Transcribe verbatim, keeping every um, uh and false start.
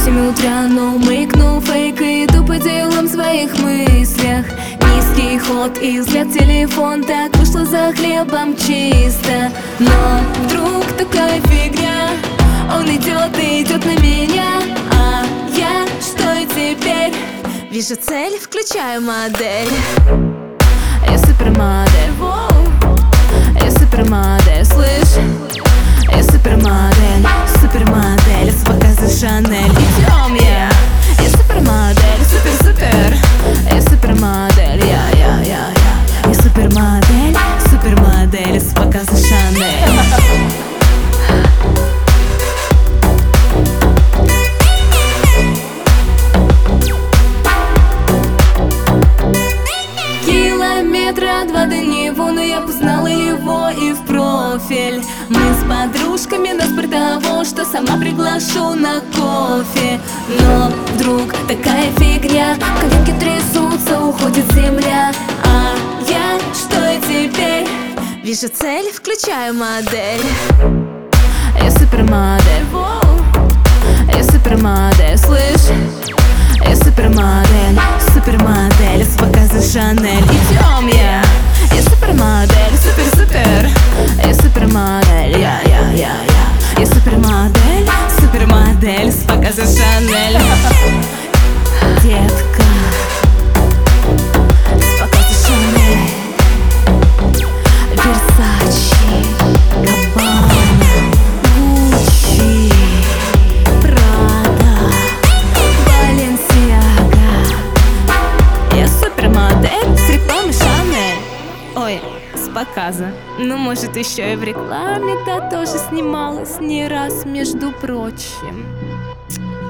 семь утра, но мыкнул фейк и иду по делам в своих мыслях. Низкий ход и взгляд телефон, так вышло за хлебом чисто. Но вдруг такая фигня, он идет и идет на меня, а я что и теперь? Вижу цель, включаю модель. Я супермодель, воу. Я супермодель, слышь? Я супермодель, супермодель с показа Шанель. Идем, я Я супермодель, супер-супер. Я супермодель, я, я, я, я Я супермодель, супермодель с показа Шанель. Километра два до него, но я познала его и в профиль. Мы с подружками на спор того, что сама приглашу на кофе. Но вдруг такая фигня, коленки трясутся, уходит земля, а я что и теперь? Вижу цель, включаю модель. Я супермодель, воу. Я супермодель, слышь? Я супермодель, супермодель с показа Шанель. Идем, я Я супермодель, супер-супер. Я супермодель, я, я, я, я Я супермодель, супермодель с показа Шанель. Детка, с показа Шанель, Версачи, Габбана, Гуччи, Прада, Баленсиага. Я супермодель с рекламы Шанель. Ой, с показа. Ну, может, еще и в рекламе, да, тоже снималась не раз, между прочим.